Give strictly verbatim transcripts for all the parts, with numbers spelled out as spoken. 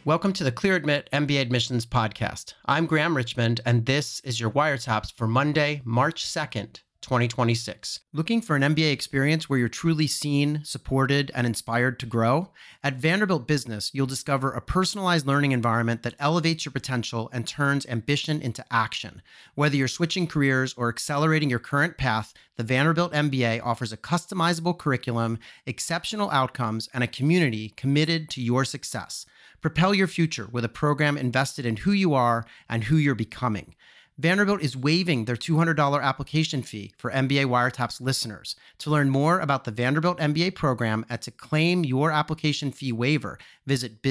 Welcome to the ClearAdmit M B A Admissions Podcast. I'm Graham Richmond, and this is your Wiretaps for Monday, March second, twenty twenty-six. Looking for an M B A experience where you're truly seen, supported, and inspired to grow? At Vanderbilt Business, you'll discover a personalized learning environment that elevates your potential and turns ambition into action. Whether you're switching careers or accelerating your current path, the Vanderbilt M B A offers a customizable curriculum, exceptional outcomes, and a community committed to your success. Propel your future with a program invested in who you are and who you're becoming. Vanderbilt is waiving their two hundred dollars application fee for M B A Wiretaps listeners. To learn more about the Vanderbilt M B A program and to claim your application fee waiver, visit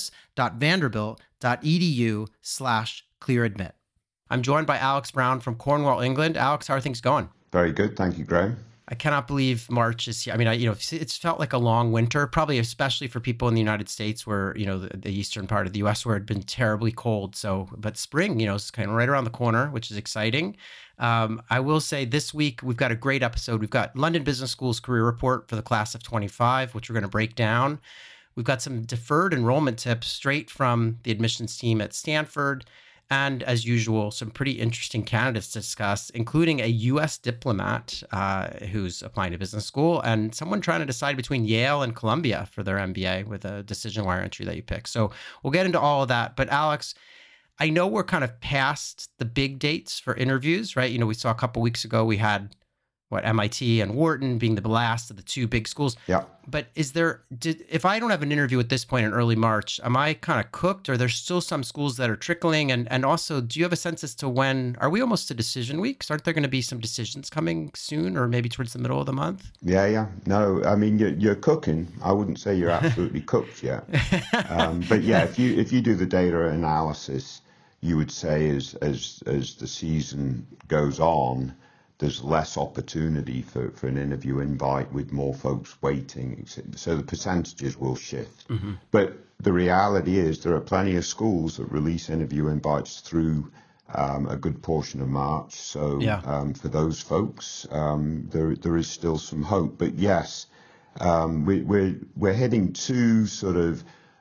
business.vanderbilt.edu slash clearadmit. I'm joined by Alex Brown from Cornwall, England. Alex, how are things going? Very good. Thank you, Graham. I cannot believe March is here. I mean, I, you know, it's felt like a long winter, probably especially for people in the United States where, you know, the, the eastern part of the U S where it had been terribly cold. So, but spring, you know, is kind of right around the corner, which is exciting. Um, I will say this week, we've got a great episode. We've got London Business School's career report for the class of twenty-five, which we're going to break down. We've got some deferred enrollment tips straight from the admissions team at Stanford. And as usual, some pretty interesting candidates to discuss, including a U S diplomat uh, who's applying to business school and someone trying to decide between Yale and Columbia for their M B A with a decision wire entry that you pick. So we'll get into all of that. But Alex, I know we're kind of past the big dates for interviews, right? You know, we saw a couple weeks ago, we had what M I T and Wharton being the last of the two big schools. Yeah. But is there, did, if I don't have an interview at this point in early March, am I kind of cooked, or there's still some schools that are trickling? And and also, do you have a sense as to when, are we almost to decision weeks? Aren't there going to be some decisions coming soon, or maybe towards the middle of the month? Yeah, yeah. No, I mean, you're, you're cooking. I wouldn't say you're absolutely cooked yet. Um, but yeah, if you if you do the data analysis, you would say as as as the season goes on, there's less opportunity for, for an interview invite with more folks waiting. So the percentages will shift. Mm-hmm. But the reality is there are plenty of schools that release interview invites through um, a good portion of March. So yeah. um, for those folks, um, there there is still some hope. But yes, um, we, we're, we're heading to sort of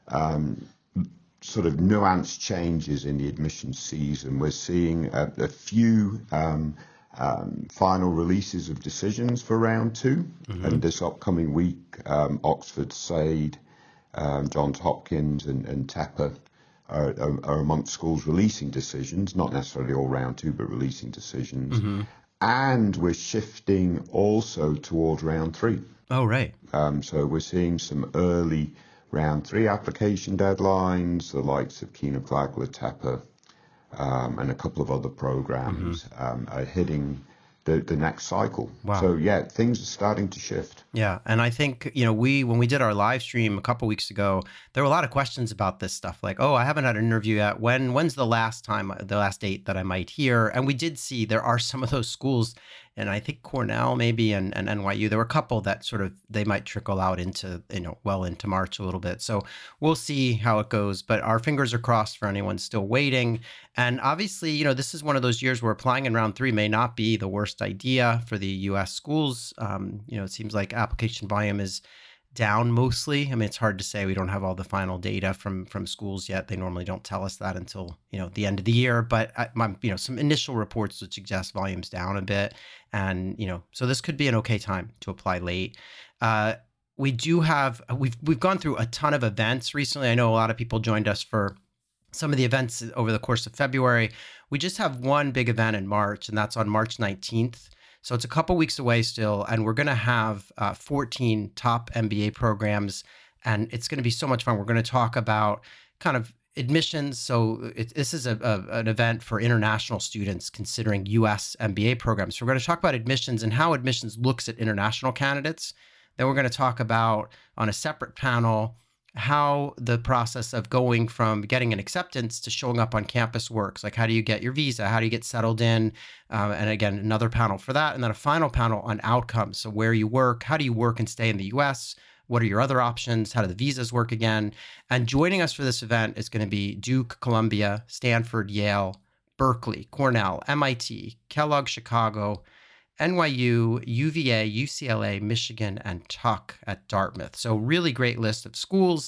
um, sort of nuanced changes in the admissions season. We're seeing a, a few um, Um, final releases of decisions for round two. Mm-hmm. And this upcoming week, um, Oxford, SAID, um, Johns Hopkins and, and Tepper are, are, are amongst schools releasing decisions, not necessarily all round two, but releasing decisions. Mm-hmm. And we're shifting also toward round three. Oh, right. Um, so we're seeing some early round three application deadlines, the likes of Keener-Flagler, Tepper, Um, and a couple of other programs mm-hmm. um, are hitting the, the next cycle. Wow. So yeah, things are starting to shift. Yeah, and I think, you know, we when we did our live stream a couple weeks ago, there were a lot of questions about this stuff, like, oh, I haven't had an interview yet. When when's the last time, the last date that I might hear? And we did see there are some of those schools, and I think Cornell maybe and, and N Y U, there were a couple that sort of, they might trickle out into, you know, well into March a little bit. So we'll see how it goes, but our fingers are crossed for anyone still waiting. And obviously, you know, this is one of those years where applying in round three may not be the worst idea for the U S schools. Um, you know, it seems like application volume is down mostly. I mean, it's hard to say. We don't have all the final data from from schools yet. They normally don't tell us that until, you know, the end of the year. But, I, my, you know, some initial reports would suggest volume's down a bit. And, you know, so this could be an okay time to apply late. Uh, we do have, we've we've gone through a ton of events recently. I know a lot of people joined us for some of the events over the course of February. We just have one big event in March, and that's on March nineteenth. So it's a couple weeks away still, and we're going to have uh, fourteen top M B A programs, and it's going to be so much fun. We're going to talk about kind of admissions. So it, this is a, a, an event for international students considering U S M B A programs. So we're going to talk about admissions and how admissions looks at international candidates. Then we're going to talk about, on a separate panel, how the process of going from getting an acceptance to showing up on campus works. Like, how do you get your visa? How do you get settled in? Um, and again, another panel for that. And then a final panel on outcomes. So where you work, how do you work and stay in the U S? What are your other options? How do the visas work again? And joining us for this event is going to be Duke, Columbia, Stanford, Yale, Berkeley, Cornell, M I T, Kellogg, Chicago, N Y U, U V A, U C L A, Michigan, and Tuck at Dartmouth. So really great list of schools.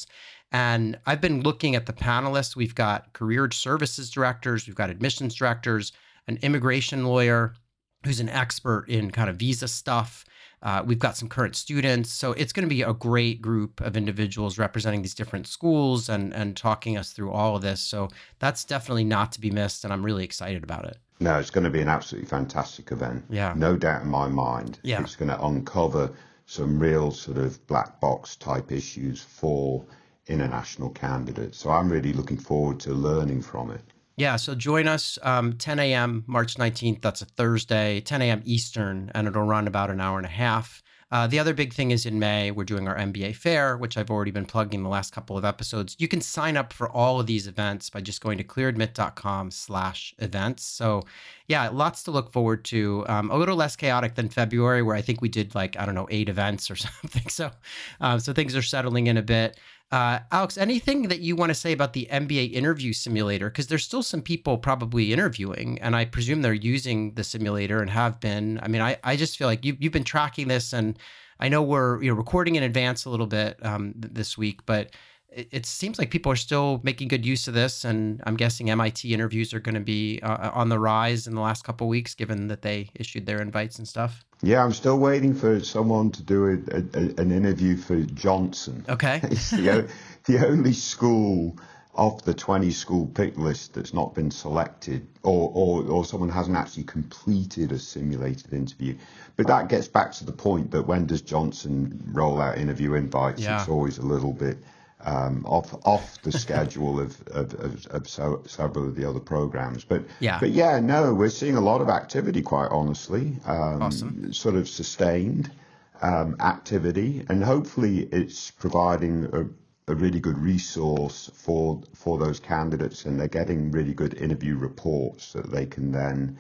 And I've been looking at the panelists. We've got career services directors, we've got admissions directors, an immigration lawyer who's an expert in kind of visa stuff. Uh, we've got some current students. So it's going to be a great group of individuals representing these different schools and, and talking us through all of this. So that's definitely not to be missed. And I'm really excited about it. No, it's going to be an absolutely fantastic event. Yeah. No doubt in my mind. Yeah. It's going to uncover some real sort of black box type issues for international candidates. So I'm really looking forward to learning from it. Yeah, so join us um, ten a.m. March nineteenth. That's a Thursday, ten a.m. Eastern, and it'll run about an hour and a half. Uh, the other big thing is in May, we're doing our M B A Fair, which I've already been plugging the last couple of episodes. You can sign up for all of these events by just going to clearadmit.com slash events. So yeah, lots to look forward to. Um, a little less chaotic than February, where I think we did like, I don't know, eight events or something. So, uh, so things are settling in a bit. Uh, Alex, anything that you want to say about the M B A interview simulator? Because there's still some people probably interviewing, and I presume they're using the simulator and have been. I mean, I, I just feel like you, you've been tracking this, and I know we're you know recording in advance a little bit um, th- this week, but it, it seems like people are still making good use of this, and I'm guessing M I T interviews are going to be uh, on the rise in the last couple of weeks, given that they issued their invites and stuff. Yeah, I'm still waiting for someone to do a, a, an interview for Johnson. Okay. It's the, the only school of the twenty school pick list that's not been selected, or, or, or someone hasn't actually completed a simulated interview. But that gets back to the point that when does Johnson roll out interview invites? Yeah. It's always a little bit um, off off the schedule of of, of, of so, several of the other programs. But yeah, but yeah, no, we're seeing a lot of activity, quite honestly. Um, awesome. Sort of sustained um, activity, and hopefully it's providing a, a really good resource for for those candidates, and they're getting really good interview reports that they can then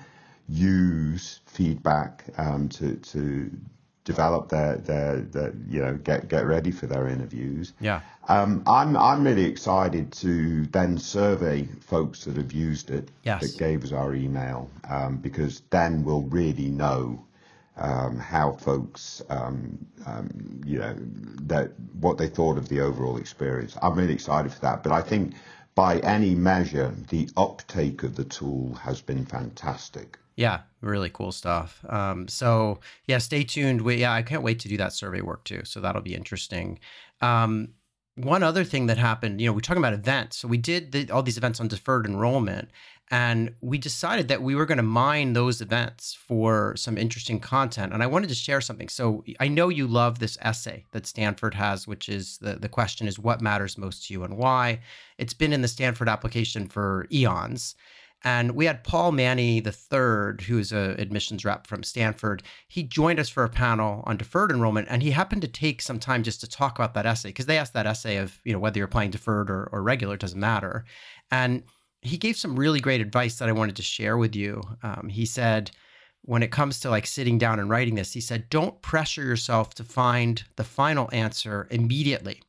use feedback um, to to develop their, their their you know get get ready for their interviews. Yeah. Um, I'm I'm really excited to then survey folks that have used it, yes. that gave us our email, um, because then we'll really know um, how folks um, um, you know that what they thought of the overall experience. I'm really excited for that. But I think by any measure, the uptake of the tool has been fantastic. Yeah, really cool stuff. Um, so yeah, stay tuned. We, yeah, I can't wait to do that survey work too. So that'll be interesting. Um, one other thing that happened, you know, we're talking about events. So we did the, all these events on deferred enrollment, and we decided that we were going to mine those events for some interesting content. And I wanted to share something. So I know you love this essay that Stanford has, which is the, the question is, what matters most to you and why? It's been in the Stanford application for eons. And we had Paul Manny the third, who's an admissions rep from Stanford. He joined us for a panel on deferred enrollment, and he happened to take some time just to talk about that essay, because they asked that essay of, you know, whether you're applying deferred or, or regular, it doesn't matter. And he gave some really great advice that I wanted to share with you. Um, he said, when it comes to like sitting down and writing this, he said, don't pressure yourself to find the final answer immediately.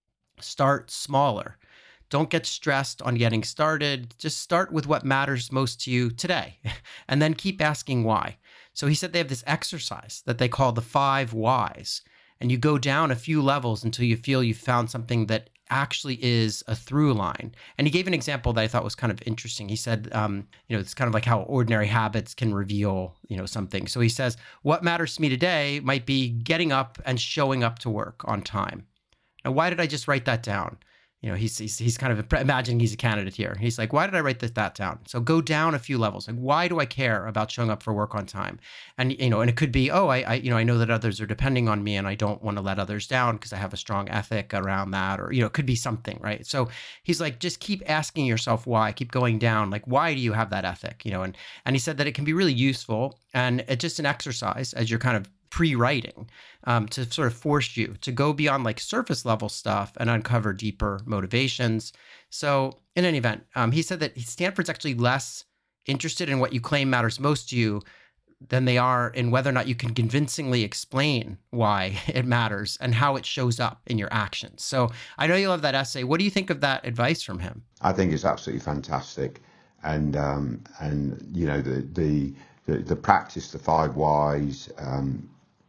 Start smaller. Don't get stressed on getting started. Just start with what matters most to you today, and then keep asking why. So he said they have this exercise that they call the five whys, and you go down a few levels until you feel you've found something that actually is a through line. And he gave an example that I thought was kind of interesting. He said, um, you know, it's kind of like how ordinary habits can reveal, you know, something. So he says, what matters to me today might be getting up and showing up to work on time. Now, why did I just write that down? You know, he's, he's he's kind of imagining he's a candidate here. He's like, why did I write that, that down? So go down a few levels. Like, why do I care about showing up for work on time? And, you know, and it could be, oh, I, I you know, I know that others are depending on me and I don't want to let others down because I have a strong ethic around that, or, you know, it could be something, right? So he's like, just keep asking yourself why, keep going down. Like, why do you have that ethic? You know, and, and he said that it can be really useful, and it's just an exercise as you're kind of pre-writing um, to sort of force you to go beyond like surface level stuff and uncover deeper motivations. So in any event, um, he said that Stanford's actually less interested in what you claim matters most to you than they are in whether or not you can convincingly explain why it matters and how it shows up in your actions. So I know you love that essay. What do you think of that advice from him? I think it's absolutely fantastic. And, um, and you know, the, the, the, the practice, the five whys, um,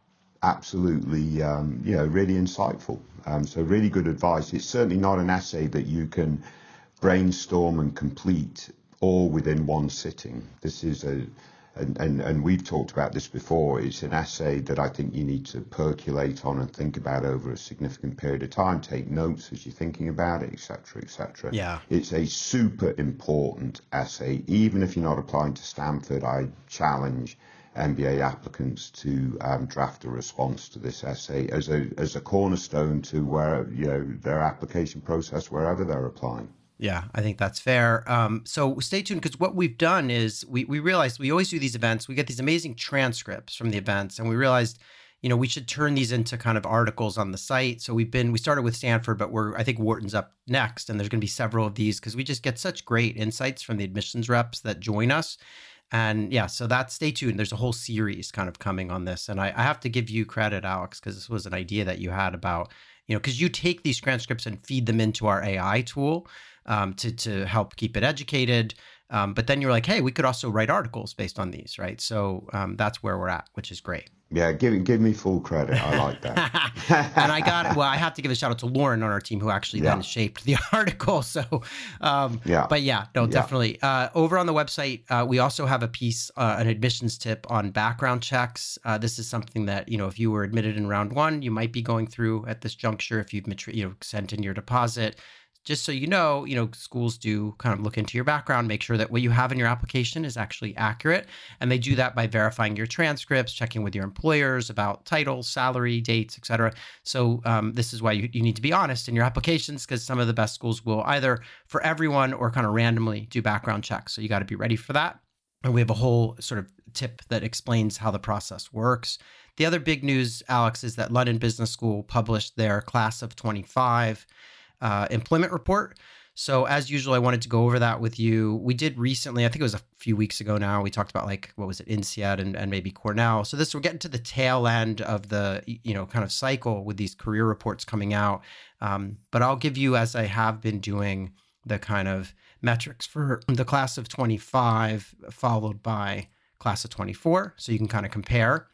absolutely, um, you know, really insightful. Um, so really good advice. It's certainly not an essay that you can brainstorm and complete all within one sitting. This is a, and, and, and we've talked about this before, it's an essay that I think you need to percolate on and think about over a significant period of time, take notes as you're thinking about it, et cetera, et cetera. Yeah. It's a super important essay. Even if you're not applying to Stanford, I challenge M B A applicants to um, draft a response to this essay as a as a cornerstone to where, you know, their application process wherever they're applying. Yeah, I think that's fair. Um, so stay tuned, because what we've done is we we realized we always do these events. We get these amazing transcripts from the events, and we realized, you know, we should turn these into kind of articles on the site. So we've been we started with Stanford, but we're I think Wharton's up next, and there's going to be several of these because we just get such great insights from the admissions reps that join us. And yeah, so that's stay tuned. There's a whole series kind of coming on this, and I, I have to give you credit, Alex, because this was an idea that you had about, you know, because you take these transcripts and feed them into our A I tool. Um, to to help keep it educated. Um, but then you're like, hey, we could also write articles based on these, right? So um, that's where we're at, which is great. Yeah, give give me full credit. I like that. And I got, well, I have to give a shout out to Lauren on our team who actually yeah. then shaped the article. So, um, yeah. but yeah, no, yeah. definitely. Uh, over on the website, uh, we also have a piece, uh, an admissions tip on background checks. Uh, this is something that, you know, if you were admitted in round one, you might be going through at this juncture if you've, you know, sent in your deposit. Just so you know, you know, schools do kind of look into your background, make sure that what you have in your application is actually accurate. And they do that by verifying your transcripts, checking with your employers about titles, salary, dates, et cetera. So um, this is why you, you need to be honest in your applications, because some of the best schools will either for everyone or kind of randomly do background checks. So you got to be ready for that. And we have a whole sort of tip that explains how the process works. The other big news, Alex, is that London Business School published their class of twenty-five Uh, employment report. So as usual, I wanted to go over that with you. We did recently, I think it was a few weeks ago now, we talked about like, what was it, INSEAD and, and maybe Cornell. So this, we're getting to the tail end of the, you know, kind of cycle with these career reports coming out. Um, but I'll give you, as I have been doing, the kind of metrics for the class of twenty-five followed by class of twenty-four. So you can kind of compare.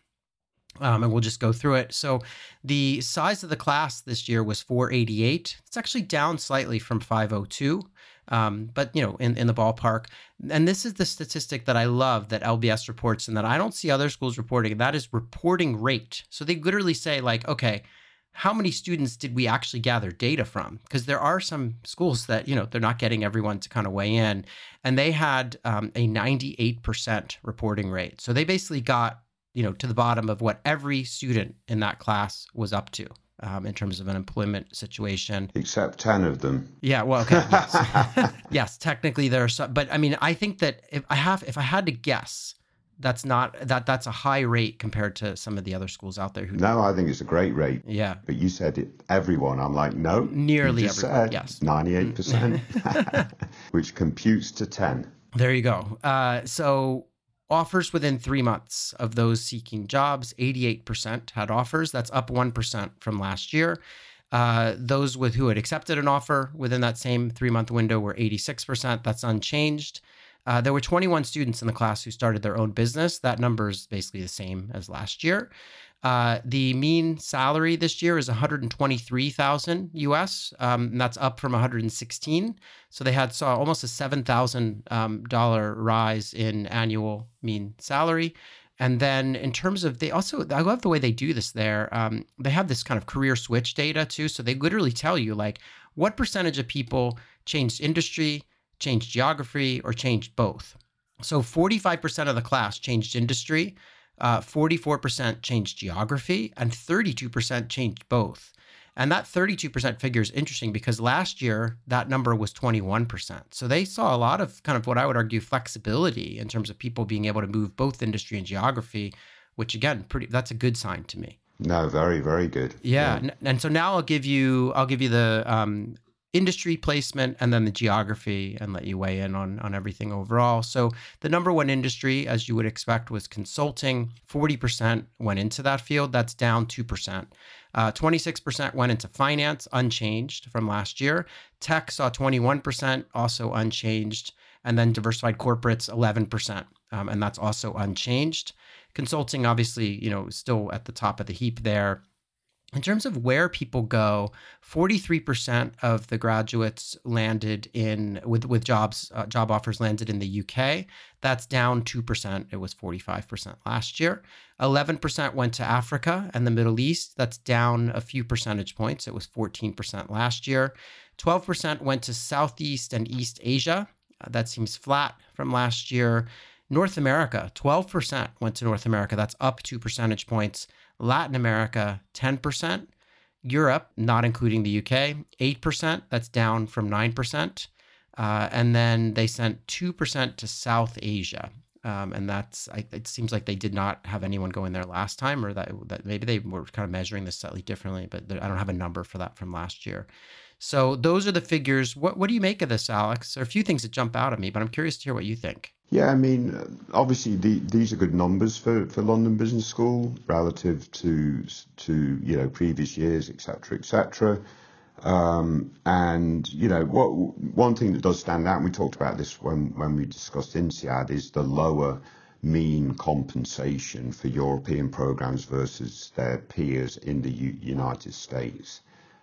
Um, and we'll just go through it. So the size of the class this year was four eighty-eight. It's actually down slightly from five oh two, um, but, you know, in, in the ballpark. And this is the statistic that I love that L B S reports and that I don't see other schools reporting, and that is reporting rate. So they literally say like, okay, how many students did we actually gather data from? Because there are some schools that, you know, they're not getting everyone to kind of weigh in. And they had um, a ninety-eight percent reporting rate. So they basically got, you know, to the bottom of what every student in that class was up to um, in terms of an employment situation. Except ten of them. Yeah, well, okay, yes. Yes, technically there are some, but I mean, I think that if I have, if I had to guess, that's not, that that's a high rate compared to some of the other schools out there. Who No, I think it's a great rate. Yeah. But you said it, everyone. I'm like, no. Nearly you just everyone, said yes. ninety-eight percent, which computes to ten. There you go. Uh, so offers within three months of those seeking jobs, eighty-eight percent had offers. That's up one percent from last year. Uh, those with who had accepted an offer within that same three-month window were eighty-six percent. That's unchanged. Uh, there were twenty-one students in the class who started their own business. That number is basically the same as last year. Uh, the mean salary this year is one hundred twenty-three thousand U S, um, and that's up from one hundred sixteen. So they had saw almost a seven thousand dollars um, rise in annual mean salary. And then in terms of, they also, I love the way they do this there. Um, they have this kind of career switch data too. So they literally tell you like what percentage of people changed industry, changed geography, or changed both. So forty-five percent of the class changed industry. Uh, forty-four percent changed geography, and thirty-two percent changed both. And that thirty-two percent figure is interesting because last year that number was twenty-one percent. So they saw a lot of kind of what I would argue flexibility in terms of people being able to move both industry and geography, which again, pretty that's a good sign to me. No, very, very good. Yeah. yeah. And so now I'll give you I'll give you the um, industry placement and then the geography and let you weigh in on, on everything overall. So the number one industry, as you would expect, was consulting. forty percent went into that field. That's down two percent. Uh, twenty-six percent went into finance, unchanged from last year. Tech saw twenty-one percent, also unchanged. And then diversified corporates, eleven percent. Um, and that's also unchanged. Consulting, obviously, you know, still at the top of the heap there. In terms of where people go, forty-three percent of the graduates landed in with with jobs uh, job offers landed in the U K. That's down two percent. It was forty-five percent last year. eleven percent went to Africa and the Middle East. That's down a few percentage points. It was fourteen percent last year. twelve percent went to Southeast and East Asia. Uh, that seems flat from last year. North America, twelve percent went to North America. That's up two percentage points. Latin America, ten percent. Europe, not including the U K, eight percent. That's down from nine percent. Uh, and then they sent two percent to South Asia. Um, and that's, I, it seems like they did not have anyone go in there last time, or that, that maybe they were kind of measuring this slightly differently, but I don't have a number for that from last year. So those are the figures. What, what do you make of this, Alex? There are a few things that jump out at me, but I'm curious to hear what you think. Yeah, I mean, obviously the, these are good numbers for, for London Business School relative to to you know previous years, et cetera, et cetera. Um, and you know what one thing that does stand out, and we talked about this when when we discussed INSEAD, is the lower mean compensation for European programs versus their peers in the U- United States.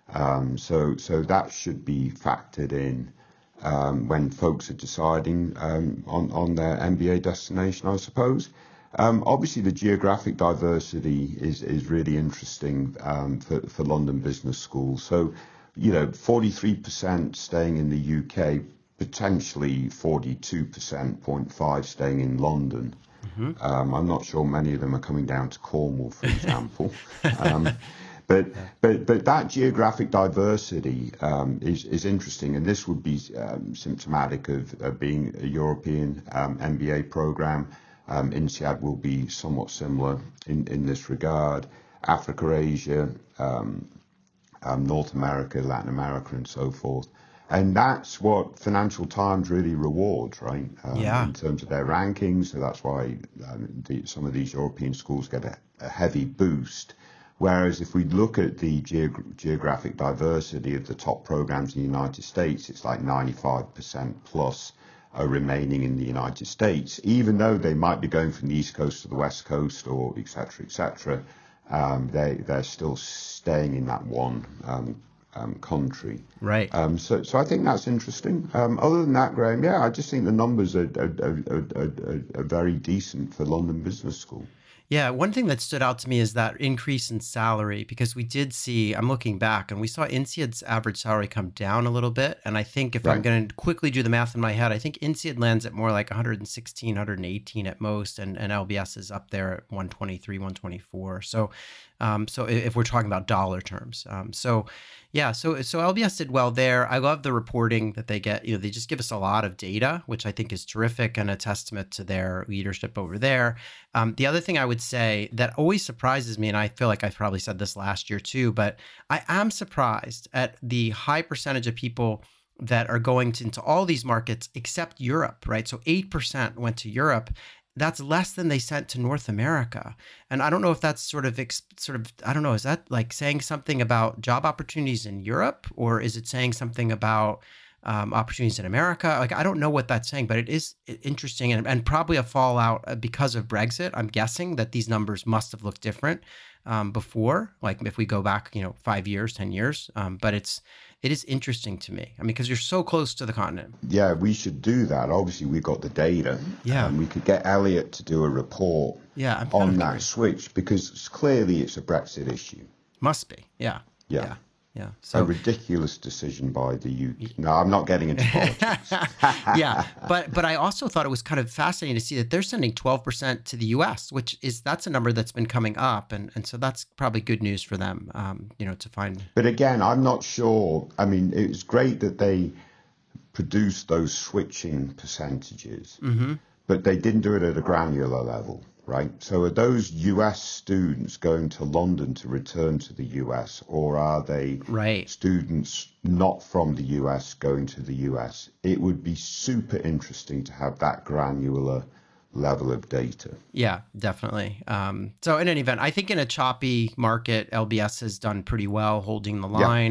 Um, so so that should be factored in. Um, when folks are deciding um, on, on their M B A destination, I suppose. Um, obviously, the geographic diversity is, is really interesting um, for, for London Business School. So, you know, forty-three percent staying in the U K, potentially forty-two percent, zero point five staying in London. Mm-hmm. Um, I'm not sure many of them are coming down to Cornwall, for example. um, But but but that geographic diversity um, is is interesting, and this would be um, symptomatic of, of being a European um, M B A program. Um, INSEAD will be somewhat similar in, in this regard. Africa, Asia, um, um, North America, Latin America, and so forth. And that's what Financial Times really rewards, right? Um, yeah. In terms of their rankings, so that's why um, the, some of these European schools get a, a heavy boost. Whereas if we look at the geog- geographic diversity of the top programs in the United States, it's like ninety-five percent plus are remaining in the United States, even though they might be going from the East Coast to the West Coast or et cetera, et cetera, um, they, they're still staying in that one um, um, country. Right. Um, so, so I think that's interesting. Um, other than that, Graham, yeah, I just think the numbers are, are, are, are, are very decent for London Business School. Yeah, one thing that stood out to me is that increase in salary, because we did see, I'm looking back, and we saw INSEAD's average salary come down a little bit. And I think if right. I'm going to quickly do the math in my head, I think INSEAD lands at more like one hundred sixteen, one hundred eighteen at most, and, and L B S is up there at one twenty-three, one twenty-four. So um, so if we're talking about dollar terms. Um, so yeah, so so L B S did well there. I love the reporting that they get. You know, they just give us a lot of data, which I think is terrific and a testament to their leadership over there. Um, the other thing I would say that always surprises me, and I feel like I probably said this last year too, but I am surprised at the high percentage of people that are going to, into all these markets except Europe, right? So eight percent went to Europe. That's less than they sent to North America. And I don't know if that's sort of, sort of, I don't know, is that like saying something about job opportunities in Europe, or is it saying something about um, opportunities in America? Like, I don't know what that's saying, but it is interesting and, and probably a fallout because of Brexit. I'm guessing that these numbers must have looked different um, before, like if we go back, you know, five years, ten years. Um, but it's, it is interesting to me. I mean, because you're so close to the continent. Yeah, we should do that. Obviously, we've got the data. Yeah. And we could get Elliot to do a report yeah, I'm on that curious. switch, because it's clearly it's a Brexit issue. Must be. Yeah. Yeah. Yeah. Yeah. So a ridiculous decision by the U K. No, I'm not getting into politics. yeah, but but I also thought it was kind of fascinating to see that they're sending twelve percent to the U S, which is that's a number that's been coming up, and and so that's probably good news for them. Um, you know, to find. But again, I'm not sure. I mean, it was great that they produced those switching percentages, mm-hmm. but they didn't do it at a granular level. Right. So are those U S students going to London to return to the U S, or are they right. students not from the U S going to the U S? It would be super interesting to have that granular level of data. Yeah, definitely. Um, so in any event, I think in a choppy market, L B S has done pretty well holding the line.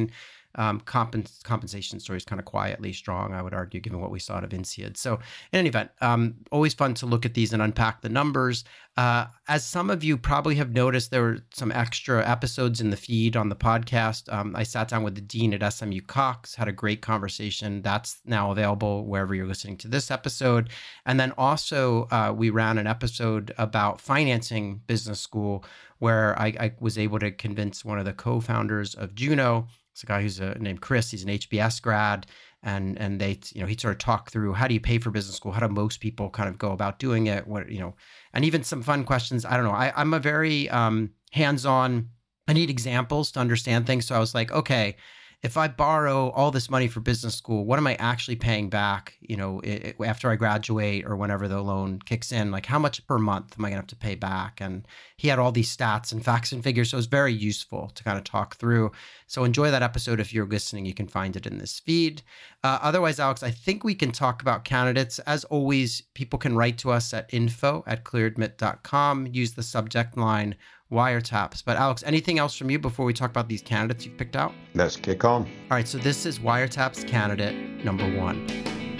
Um, compens- compensation story is kind of quietly strong, I would argue, given what we saw out of INSEAD. So in any event, um, always fun to look at these and unpack the numbers. Uh, as some of you probably have noticed, there were some extra episodes in the feed on the podcast. Um, I sat down with the dean at S M U Cox, had a great conversation. That's now available wherever you're listening to this episode. And then also uh, we ran an episode about financing business school, where I, I was able to convince one of the co-founders of Juno. It's a guy who's a, named Chris. He's an H B S grad. And and they, you know, he sort of talked through, how do you pay for business school? How do most people kind of go about doing it? What, you know, and even some fun questions. I don't know. I, I'm a very um, hands-on. I need examples to understand things. So I was like, okay, if I borrow all this money for business school, what am I actually paying back, you know, it, it, after I graduate or whenever the loan kicks in? Like, how much per month am I going to have to pay back? And he had all these stats and facts and figures. So it was very useful to kind of talk through. So enjoy that episode. If you're listening, you can find it in this feed. Uh, otherwise, Alex, I think we can talk about candidates. As always, people can write to us at info at clearadmit dot com. Use the subject line wiretaps. But Alex, anything else from you before we talk about these candidates you've picked out? Let's kick on. All right, so this is wiretaps candidate number one.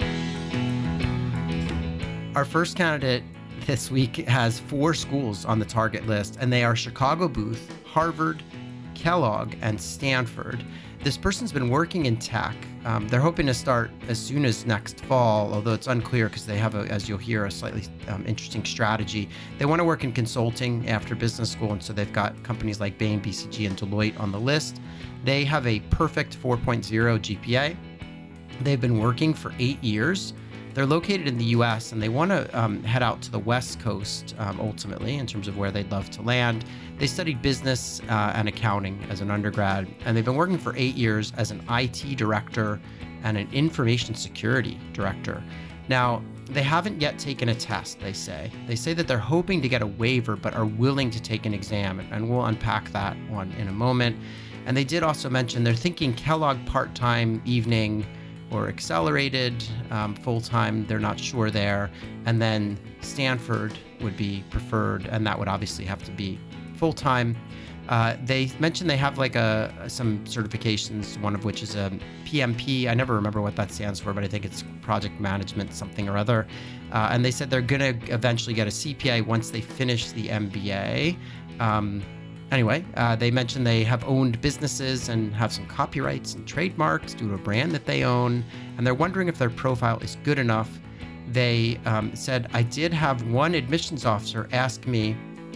Our first candidate this week has four schools on the target list, and they are Chicago Booth, Harvard, Kellogg, and Stanford. This person's been working in tech. Um, they're hoping to start as soon as next fall, although it's unclear because they have, a, as you'll hear, a slightly um, interesting strategy. They want to work in consulting after business school, and so they've got companies like Bain, B C G, and Deloitte on the list. They have a perfect four point oh G P A. They've been working for eight years. They're located in the U S, and they want to um, head out to the West Coast um, ultimately in terms of where they'd love to land. They studied business uh, and accounting as an undergrad, and they've been working for eight years as an I T director and an information security director. Now, they haven't yet taken a test, they say. They say that they're hoping to get a waiver, but are willing to take an exam, and we'll unpack that one in a moment. And they did also mention they're thinking Kellogg part-time, evening, or accelerated, um, full-time, they're not sure there. And then Stanford would be preferred, and that would obviously have to be full-time. Uh, they mentioned they have like a some certifications, one of which is a P M P. I never remember what that stands for, but I think it's project management something or other. Uh, and they said they're going to eventually get a C P A once they finish the M B A. Um, Anyway, uh, they mentioned they have owned businesses and have some copyrights and trademarks due to a brand that they own, and they're wondering if their profile is good enough. They um, said, I did have one admissions officer ask me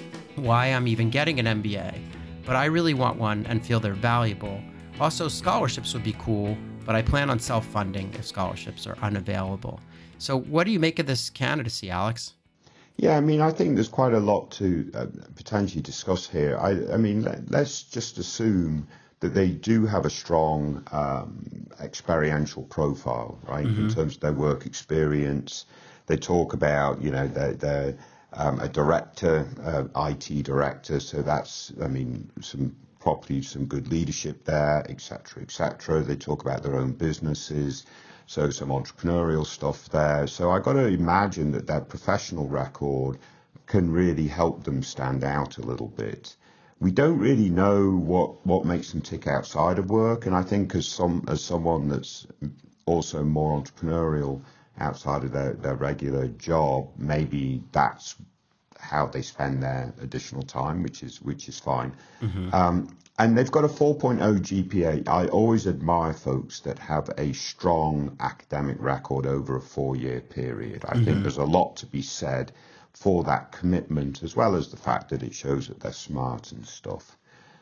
why I'm even getting an M B A, but I really want one and feel they're valuable. Also, scholarships would be cool, but I plan on self-funding if scholarships are unavailable. So what do you make of this candidacy, Alex? Yeah, I mean, I think there's quite a lot to uh, potentially discuss here. I, I mean, let, let's just assume that they do have a strong um, experiential profile, right, mm-hmm. in terms of their work experience. They talk about, you know, they're, they're um, a director, uh, I T director, so that's, I mean, some probably some good leadership there, et cetera, et cetera. They talk about their own businesses. So some entrepreneurial stuff there. So I got to imagine that their professional record can really help them stand out a little bit. We don't really know what, what makes them tick outside of work. And I think as some as someone that's also more entrepreneurial outside of their, their regular job, maybe that's how they spend their additional time, which is which is fine. Mm-hmm. Um, and they've got a four point oh G P A. I always admire folks that have a strong academic record over a four-year period. I mm-hmm. think there's a lot to be said for that commitment, as well as the fact that it shows that they're smart and stuff.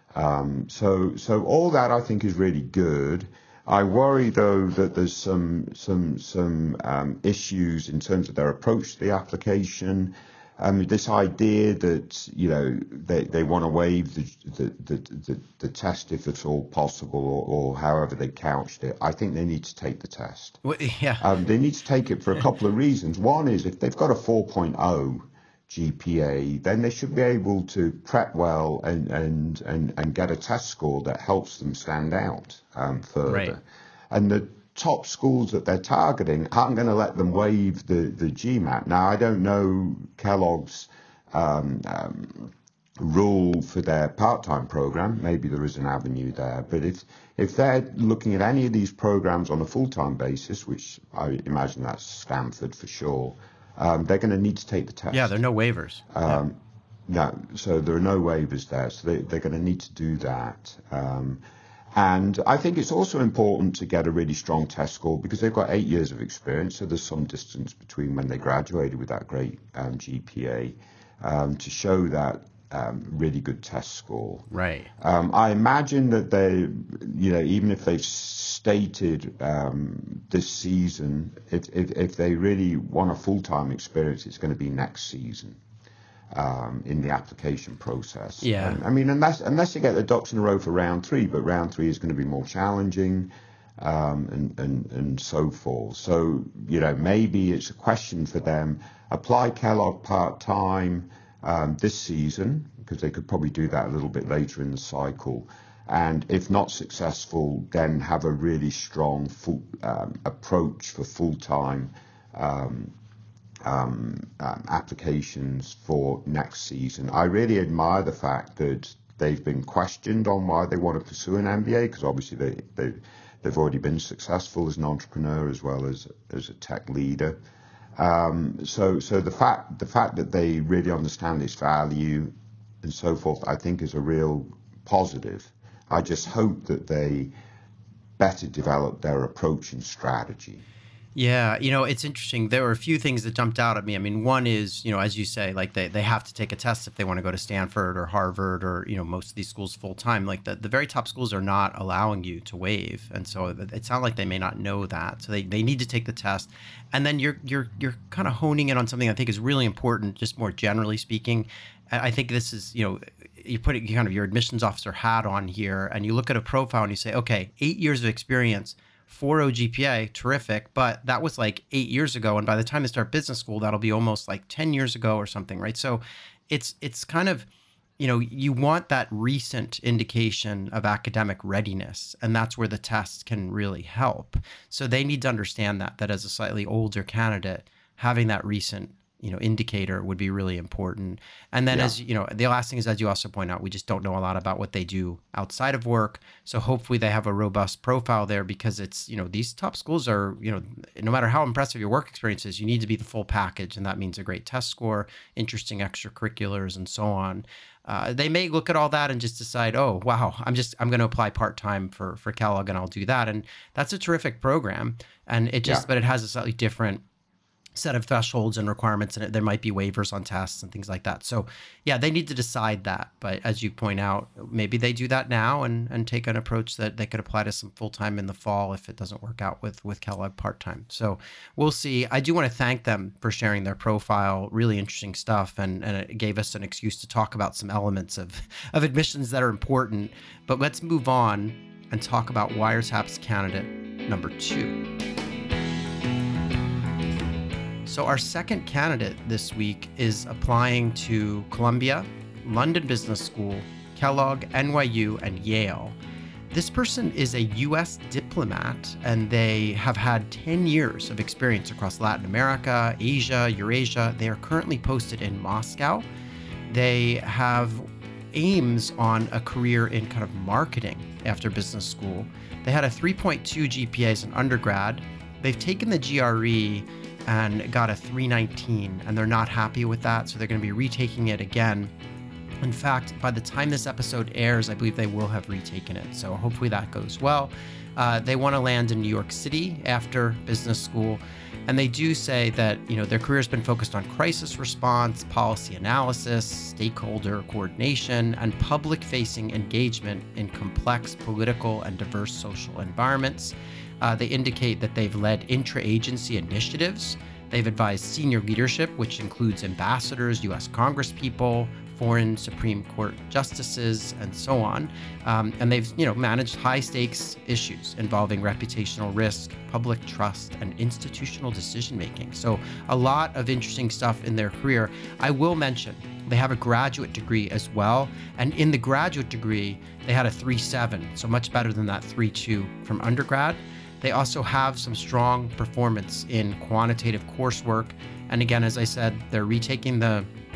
Um, so, so all that I think is really good. I worry though that there's some some some um, issues in terms of their approach to the application. Um, this idea that, you know, they, they want to waive the the, the, the the test if at all possible, or, or however they couched it, I think they need to take the test. Well, yeah. Um, they need to take it for a couple of reasons. One is if they've got a four point oh G P A, then they should be able to prep well and, and, and, and get a test score that helps them stand out um, further. Right. And the top schools that they're targeting aren't going to let them waive the, the GMAT. Now, I don't know Kellogg's um, um, rule for their part-time program, maybe there is an avenue there. But if if they're looking at any of these programs on a full-time basis, which I imagine that's Stanford for sure, um, they're going to need to take the test. Yeah, there are no waivers. Um, yeah. No, so there are no waivers there. So they, they're going to need to do that. Um, and I think it's also important to get a really strong test score because they've got eight years of experience. So there's some distance between when they graduated with that great um, G P A um, to show that Um, really good test score. Right. Um, I imagine that they, you know, even if they've stated um, this season, if, if if they really want a full-time experience, it's going to be next season um, in the application process. Yeah. Um, I mean, unless unless you get the ducks in a row for round three, but round three is going to be more challenging, um, and and and so forth. So you know, maybe it's a question for them: apply Kellogg part-time. Um, this season, because they could probably do that a little bit later in the cycle, and if not successful, then have a really strong full, um, approach for full-time um, um, um, applications for next season. I really admire the fact that they've been questioned on why they want to pursue an M B A, because obviously they, they, they've already been successful as an entrepreneur as well as, as a tech leader. Um, so, so the fact the fact that they really understand its value and so forth, I think, is a real positive. I just hope that they better develop their approach and strategy. Yeah, you know, it's interesting. There were a few things that jumped out at me. I mean, one is, you know, as you say, like they, they have to take a test if they want to go to Stanford or Harvard or, you know, most of these schools full time. Like the, the very top schools are not allowing you to waive. And so it sounds like they may not know that. So they, they need to take the test. And then you're you're you're kind of honing in on something I think is really important, just more generally speaking. I think this is, you know, you put it, kind of your admissions officer hat on here and you look at a profile and you say, okay, eight years of experience, four point oh G P A, terrific. But that was like eight years ago. And by the time they start business school, that'll be almost like ten years ago or something, right? So it's it's kind of, you know, you want that recent indication of academic readiness. And that's where the test can really help. So they need to understand that, that as a slightly older candidate, having that recent, you know, indicator would be really important. And then yeah. as, you know, the last thing is, as you also point out, we just don't know a lot about what they do outside of work. So hopefully they have a robust profile there because it's, you know, these top schools are, you know, no matter how impressive your work experience is, you need to be the full package. And that means a great test score, interesting extracurriculars, and so on. Uh, they may look at all that and just decide, oh, wow, I'm just, I'm going to apply part-time for, for Kellogg and I'll do that. And that's a terrific program. And it just, yeah. but it has a slightly different set of thresholds and requirements, and there might be waivers on tests and things like that. So yeah, they need to decide that. But as you point out, maybe they do that now and, and take an approach that they could apply to some full-time in the fall if it doesn't work out with, with Kellogg part-time. So we'll see. I do want to thank them for sharing their profile, really interesting stuff. And, and it gave us an excuse to talk about some elements of, of admissions that are important. But let's move on and talk about Wiretap's candidate number two. So our second candidate this week is applying to Columbia, London Business School, Kellogg, N Y U, and Yale. This person is a U S diplomat, and they have had ten years of experience across Latin America, Asia, Eurasia. They are currently posted in Moscow. They have aims on a career in kind of marketing after business school. They had a three point two G P A as an undergrad. They've taken the G R E and got a three nineteen, and they're not happy with that, so they're going to be retaking it again. In fact, by the time this episode airs, I believe they will have retaken it, so hopefully that goes well. Uh, they want to land in New York City after business school, and they do say that, you know, their career has been focused on crisis response, policy analysis, stakeholder coordination, and public-facing engagement in complex political and diverse social environments. Uh, they indicate that they've led intra-agency initiatives. They've advised senior leadership, which includes ambassadors, U S congresspeople, foreign Supreme Court justices, and so on. Um, and they've, you know, managed high-stakes issues involving reputational risk, public trust, and institutional decision-making. So a lot of interesting stuff in their career. I will mention they have a graduate degree as well. And in the graduate degree, they had a three seven, so much better than that three two from undergrad. They also have some strong performance in quantitative coursework. And again, as I said, they're retaking the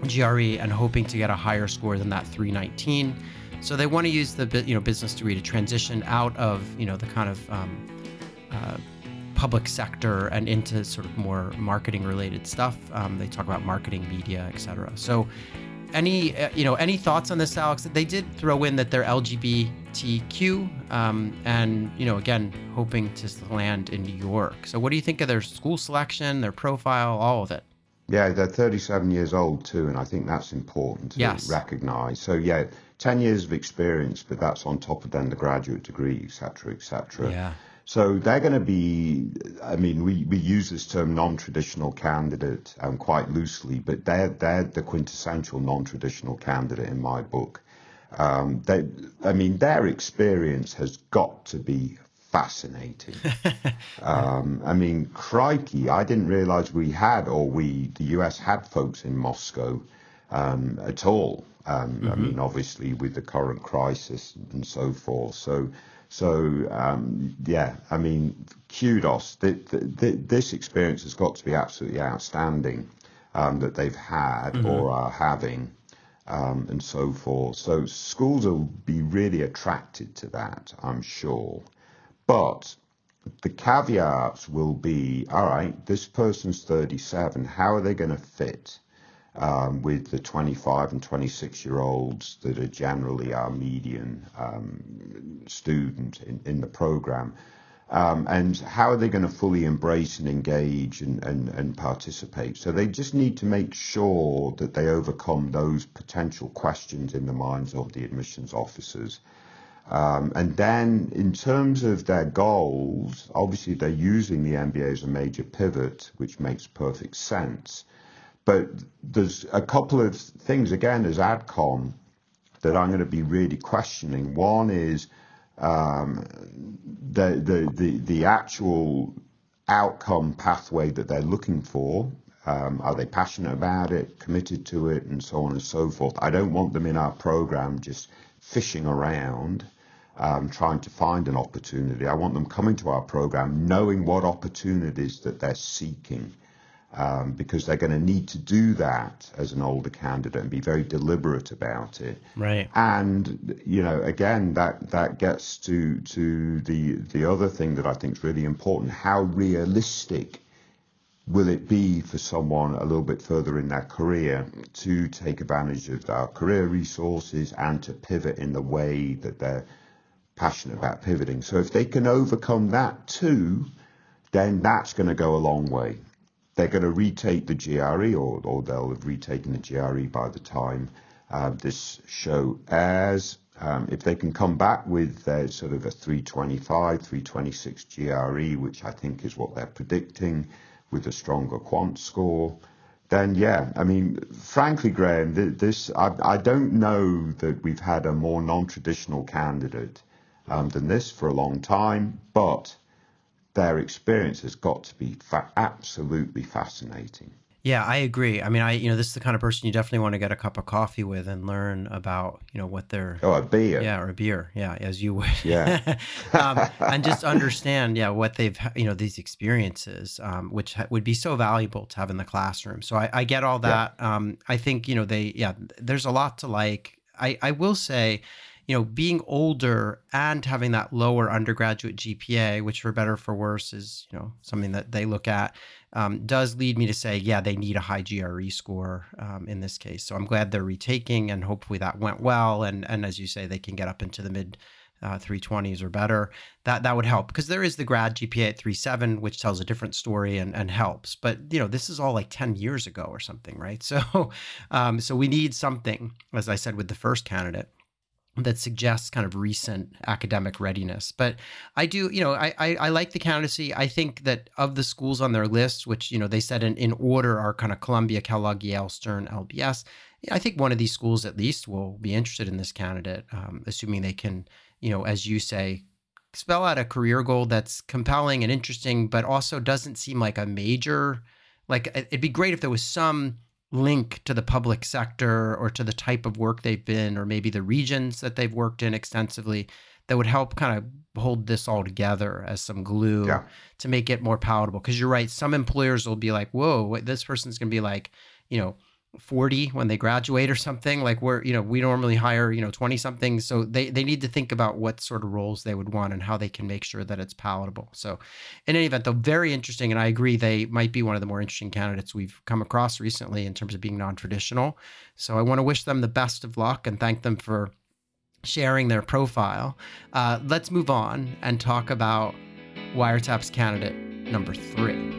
G R E and hoping to get a higher score than that three nineteen. So they want to use the you know business degree to transition out of you know the kind of um, uh, public sector and into sort of more marketing related stuff. Um, they talk about marketing, media, et cetera. So any uh, you know any thoughts on this, Alex? They did throw in that they're L G B T Q um, and you know again hoping to land in New York. So what do you think of their school selection, their profile, all of it? Yeah, they're thirty-seven years old too, and I think that's important to Yes. recognize. So yeah, ten years of experience, but that's on top of then the graduate degree, et cetera, et cetera. Yeah. So they're going to be, I mean, we, we use this term non-traditional candidate um, quite loosely, but they're, they're the quintessential non-traditional candidate in my book. Um, they, I mean, their experience has got to be fascinating. um, I mean, crikey, I didn't realize we had, or we, the U S had folks in Moscow um, at all. Um, mm-hmm. I mean, obviously with the current crisis and so forth. So, so um, yeah, I mean, kudos. The, the, the, this experience has got to be absolutely outstanding um, that they've had mm-hmm. or are having. Um, and so forth. So schools will be really attracted to that, I'm sure. But the caveats will be, all right, this person's thirty-seven. How are they going to fit um, with the twenty-five and twenty-six year olds that are generally our median um, student in, in the program? Um, and how are they going to fully embrace and engage and, and, and participate? So they just need to make sure that they overcome those potential questions in the minds of the admissions officers. Um, and then in terms of their goals, obviously they're using the M B A as a major pivot, which makes perfect sense. But there's a couple of things, again, as AdCom, that I'm going to be really questioning. One is um, the, the, the, the actual outcome pathway that they're looking for. Um, are they passionate about it, committed to it, and so on and so forth? I don't want them in our program just fishing around, um, trying to find an opportunity. I want them coming to our program knowing what opportunities that they're seeking, um, because they're going to need to do that as an older candidate and be very deliberate about it. Right. And, you know, again, that, that gets to, to the, the other thing that I think is really important. How realistic will it be for someone a little bit further in their career to take advantage of our career resources and to pivot in the way that they're passionate about pivoting? So if they can overcome that too, then that's going to go a long way. They're going to retake the G R E, or, or they'll have retaken the G R E by the time uh, this show airs. Um, if they can come back with uh, sort of a three twenty-five, three twenty-six G R E, which I think is what they're predicting, with a stronger quant score, then yeah, I mean, frankly, Graham, this, I, I don't know that we've had a more non-traditional candidate um, than this for a long time, but their experience has got to be fa- absolutely fascinating. Yeah, I agree. I mean, I you know, this is the kind of person you definitely want to get a cup of coffee with and learn about, you know, what they're... Oh, a beer. Yeah, or a beer. Yeah, as you would. Yeah. um, and just understand, yeah, what they've, you know, these experiences, um, which ha- would be so valuable to have in the classroom. So I, I get all that. Yeah. Um, I think, you know, they, yeah, there's a lot to like. I, I will say, you know, being older and having that lower undergraduate G P A, which for better or for worse is, you know, something that they look at, um, does lead me to say, yeah, they need a high G R E score um, in this case. So I'm glad they're retaking, and hopefully that went well. And and as you say, they can get up into the mid uh, three twenties or better. That that would help, because there is the grad G P A at three point seven, which tells a different story and, and helps. But, you know, this is all like ten years ago or something, right? So, um, so we need something, as I said with the first candidate, that suggests kind of recent academic readiness. But I do, you know, I, I I like the candidacy. I think that of the schools on their list, which, you know, they said in, in order are kind of Columbia, Kellogg, Yale, Stern, L B S. I think one of these schools at least will be interested in this candidate, um, assuming they can, you know, as you say, spell out a career goal that's compelling and interesting, but also doesn't seem like a major, like it'd be great if there was some link to the public sector or to the type of work they've been, or maybe the regions that they've worked in extensively, that would help kind of hold this all together as some glue yeah. to make it more palatable. Because you're right, some employers will be like, whoa, wait, this person's going to be like, you know, forty when they graduate or something. Like we're, you know, we normally hire, you know, twenty somethings. So they, they need to think about what sort of roles they would want and how they can make sure that it's palatable. So in any event, though, very interesting. And I agree, they might be one of the more interesting candidates we've come across recently in terms of being non-traditional. So I want to wish them the best of luck and thank them for sharing their profile. Uh, let's move on and talk about Wiretap's candidate number three.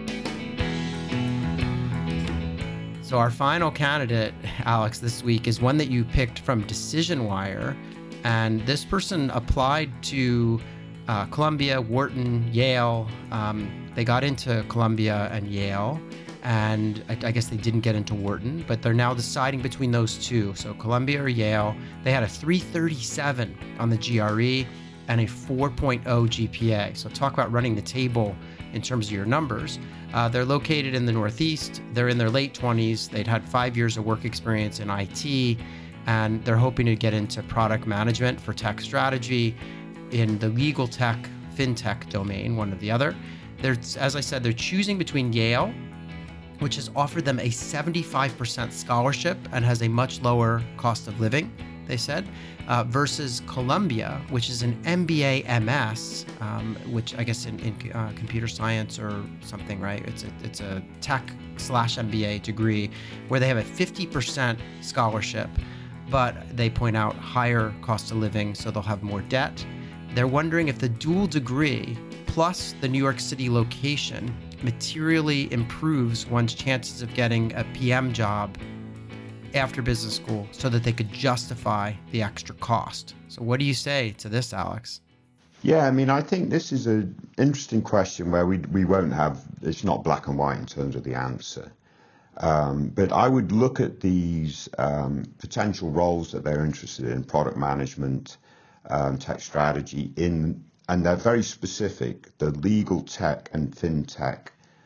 So our final candidate, Alex, this week is one that you picked from Decision Wire. And this person applied to uh, Columbia, Wharton, Yale. Um, they got into Columbia and Yale. And I, I guess they didn't get into Wharton, but they're now deciding between those two. So Columbia or Yale. They had a three thirty-seven on the G R E and a four point oh G P A. So talk about running the table in terms of your numbers. Uh, they're located in the Northeast. They're in their late twenties. They'd had five years of work experience in I T, and they're hoping to get into product management for tech strategy in the legal tech, fintech domain, one or the other. They're, as I said, they're choosing between Yale, which has offered them a seventy-five percent scholarship and has a much lower cost of living, they said, uh, versus Columbia, which is an M B A M S, um, which I guess in, in uh, computer science or something, right? It's a, it's a tech slash M B A degree where they have a fifty percent scholarship, but they point out higher cost of living, so they'll have more debt. They're wondering if the dual degree plus the New York City location materially improves one's chances of getting a P M job after business school so that they could justify the extra cost. So what do you say to this, Alex? Yeah, I mean, I think this is an interesting question where we we won't have, it's not black and white in terms of the answer. Um, but I would look at these um, potential roles that they're interested in, product management, um, tech strategy, in, and they're very specific, the legal tech and fintech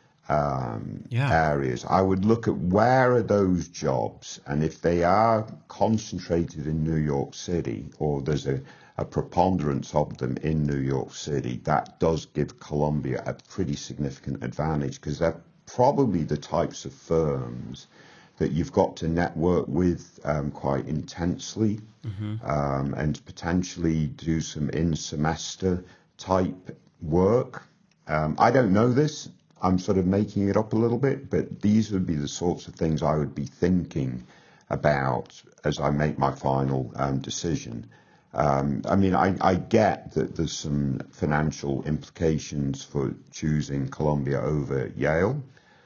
um, yeah. areas. I would look at where are those jobs, and if they are concentrated in New York City, or there's a, a preponderance of them in New York City, that does give Columbia a pretty significant advantage, because they're probably the types of firms that you've got to network with um, quite intensely, mm-hmm. um, and potentially do some in-semester type work. Um, I don't know this. I'm sort of making it up a little bit, but these would be the sorts of things I would be thinking about as I make my final um, decision. Um, I mean, I, I get that there's some financial implications for choosing Columbia over Yale,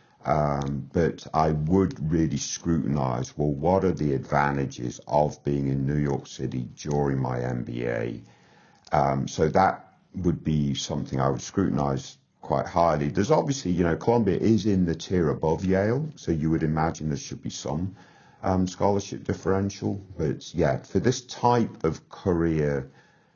um, but I would really scrutinize, well, what are the advantages of being in New York City during my M B A? Um, so that would be something I would scrutinize quite highly. There's obviously, you know, Columbia is in the tier above Yale, so you would imagine there should be some um, scholarship differential. But yeah, for this type of career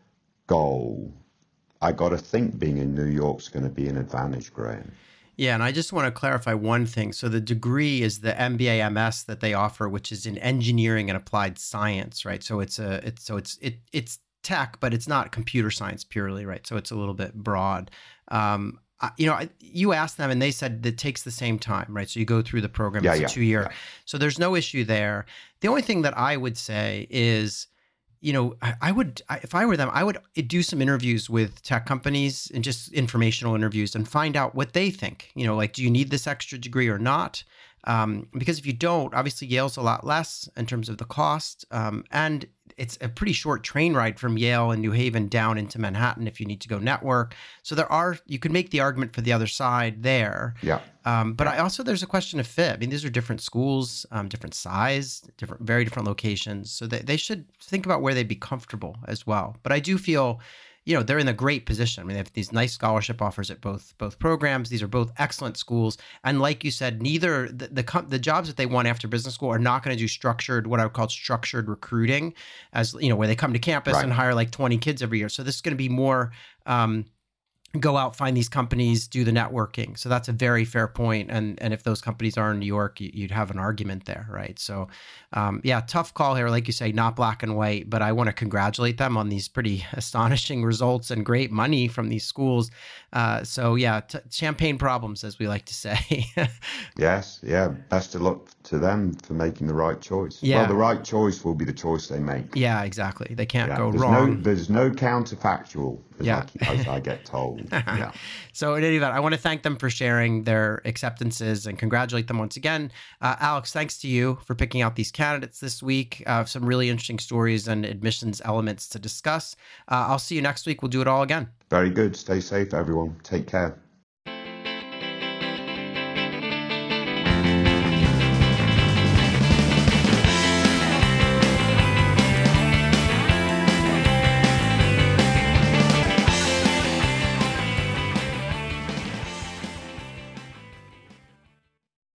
goal, I got to think being in New York is going to be an advantage, Graham. Yeah, and I just want to clarify one thing. So the degree is the M B A M S that they offer, which is in engineering and applied science, right? So it's a it's so it's it it's tech, but it's not computer science purely, right? So it's a little bit broad. Um, you know, you asked them and they said that it takes the same time, right? So you go through the program, yeah, it's yeah, a two year. Yeah. So there's no issue there. The only thing that I would say is, you know, I, I would, I, if I were them, I would do some interviews with tech companies and just informational interviews and find out what they think. You know, like, do you need this extra degree or not? Um, because if you don't, obviously Yale's a lot less in terms of the cost. Um, and it's a pretty short train ride from Yale and New Haven down into Manhattan if you need to go network. So there are, you could make the argument for the other side there. Yeah. Um, but I also, there's a question of fit. I mean, these are different schools, um, different size, different, very different locations. So they, they should think about where they'd be comfortable as well. But I do feel, you know, they're in a great position. I mean, they have these nice scholarship offers at both both programs. These are both excellent schools. And like you said, neither the the, the jobs that they want after business school are not going to do structured, what I would call structured recruiting, as, you know, where they come to campus right. and hire like twenty kids every year. So this is going to be more, um, go out, find these companies, do the networking. So that's a very fair point. And and if those companies are in New York, you, you'd have an argument there, right? So um, yeah, tough call here. Like you say, not black and white, but I want to congratulate them on these pretty astonishing results and great money from these schools. Uh, so yeah, t- champagne problems, as we like to say. Yes, yeah. Best of luck to them for making the right choice. Yeah. Well, the right choice will be the choice they make. Yeah, exactly. They can't Yeah, go there's wrong. No, there's no counterfactual, as, Yeah. I, as I get told. Yeah. So in any event, I want to thank them for sharing their acceptances and congratulate them once again. Uh, Alex, thanks to you for picking out these candidates this week. Uh, some really interesting stories and admissions elements to discuss. Uh, I'll see you next week. We'll do it all again. Very good. Stay safe, everyone. Take care.